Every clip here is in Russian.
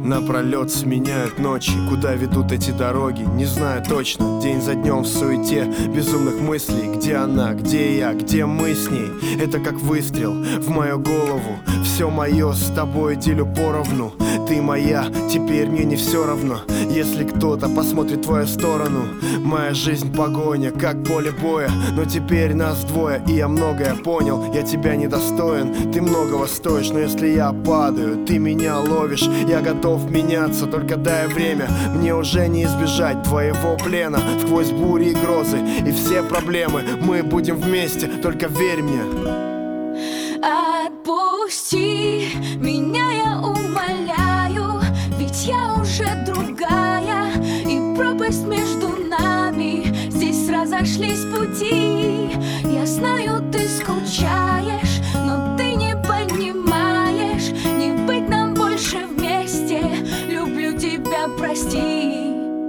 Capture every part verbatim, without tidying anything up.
напролет сменяют ночи. Куда ведут эти дороги, не знаю точно. День за днем в суете безумных мыслей. Где она, где я, где мы с ней? Это как выстрел в мою голову. Все мое с тобой делю поровну. Ты моя, теперь мне не все равно, если кто-то посмотрит в твою сторону. Моя жизнь погоня, как поле боя, но теперь нас двое, и я многое понял. Я тебя недостоин, ты многого стоишь, но если я падаю, ты меня ловишь. Я готов меняться, только дай время. Мне уже не избежать твоего плена. Сквозь бури и грозы и все проблемы мы будем вместе, только верь мне. Отпусти меня, я умоляю, ведь я уже другая, и пропасть между нами, здесь разошлись пути. Я знаю, ты скучаешь, но ты не понимаешь, не быть нам больше вместе. Люблю тебя, прости.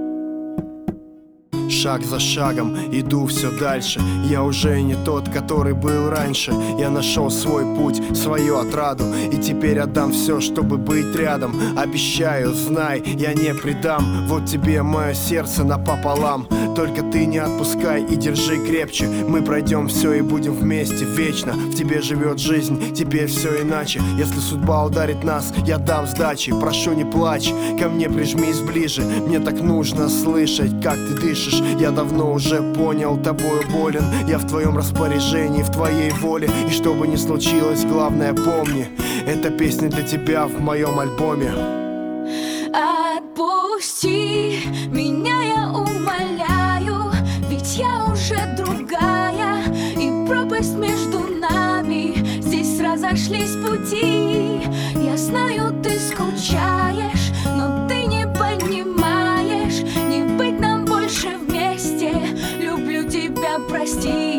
Шаг за шагом иду все дальше. Я уже не тот, который был раньше. Я нашел свой путь, свою отраду, и теперь отдам все, чтобы быть рядом. Обещаю, знай, я не предам. Вот тебе мое сердце напополам. Только ты не отпускай и держи крепче. Мы пройдем все и будем вместе вечно. В тебе живет жизнь, теперь все иначе. Если судьба ударит нас, я дам сдачи. Прошу, не плачь, ко мне прижмись ближе. Мне так нужно слышать, как ты дышишь. Я давно уже понял, тобою болен. Я в твоем распоряжении, в твоей воле. И что бы ни случилось, главное помни, эта песня для тебя в моем альбоме. Отпусти меня, я умоляю, ведь я уже другая, и пропасть между нами, здесь разошлись пути. Я знаю, ты скучаешь, но ты не понимаешь, не быть нам больше вместе. Люблю тебя, прости.